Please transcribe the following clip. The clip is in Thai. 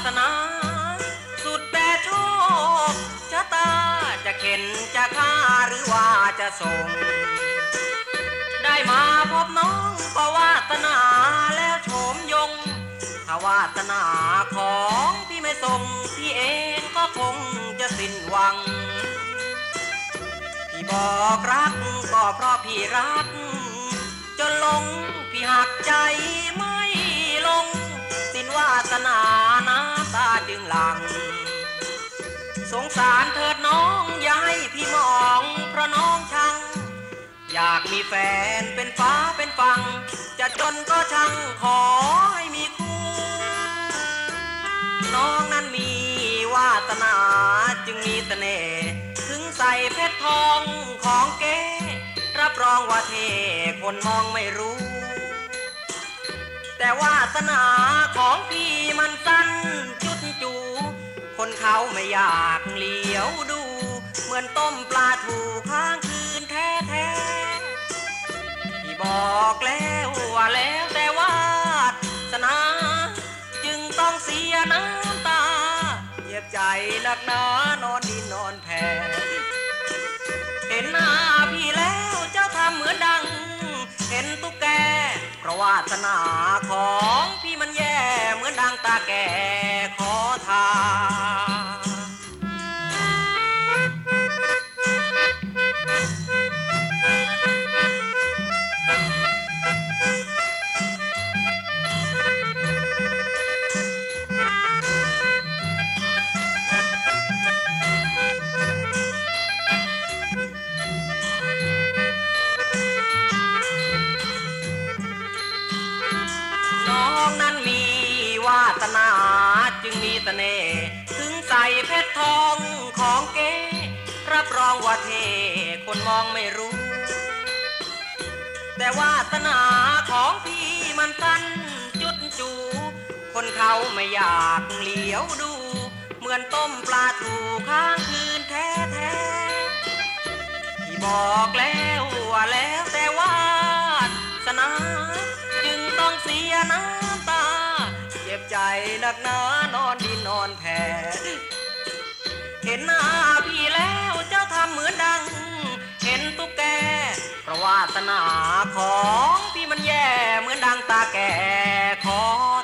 นาสุดแต่โชคชะตาจะเข็นจะฆ่าหรือว่าจะส่งได้มาพบน้องก็วาสนาแล้วโฉมยงถ้าวาสนาของพี่ไม่ส่งพี่เองก็คงจะสิ้นหวังพี่บอกรักก็เพราะพี่รักจนหลงพี่หักใจไม่ลงสิ้นวาสนาน้ำตาจึงหลั่งสงสารเถิดน้องอย่าให้พี่มองเพราะน้องชังอยากมีแฟนเป็นฟ้าเป็นฝั่งจะจนก็ช่างขอให้มีคู่น้องนั้นมีวาสนาจึงมีเสน่ห์ถึงใส่เพชรทองของเก๋รับรองว่าเท่คนมองไม่รู้แต่วาสนาของพี่มันสั้นจุดจูคนเขาไม่อยากเหลียวดูเหมือนต้มปลาถูข้างคืนแท้ๆพี่บอกแล้วว่าแล้วแต่วาสนาจึงต้องเสียน้ำตาเจ็บใจหนักหนานอนดินนอนแผ่เห็นหน้าพี่แล้วเจ้าทำเหมือนดังเห็นตุ๊กแกเพราะวาสนาของพี่มันแย่เหมือนดังตาแก่ขอทานน้องนั้นมีวาสนาจึงมีเสน่ห์ถึงใส่เพชรทองของเก๋รับรองว่าเท่คนมองไม่รู้แต่วาสนาของพี่มันสั้นจุดจูคนเขาไม่อยากเหลียวดูเหมือนต้มปลาถูข้างคืนแท้ๆพี่บอกแล้วว่าแล้วแต่วาสนาจึงต้องเสียน้ำตาเจ็บใจหนักหนานอนดินนอนแผ่เห็นหน้าพี่แล้วเจ้าทำเหมือนดังเห็นตุ๊กแกเพราะวาสนาของพี่มันแย่เหมือนดังตาแก่ขอ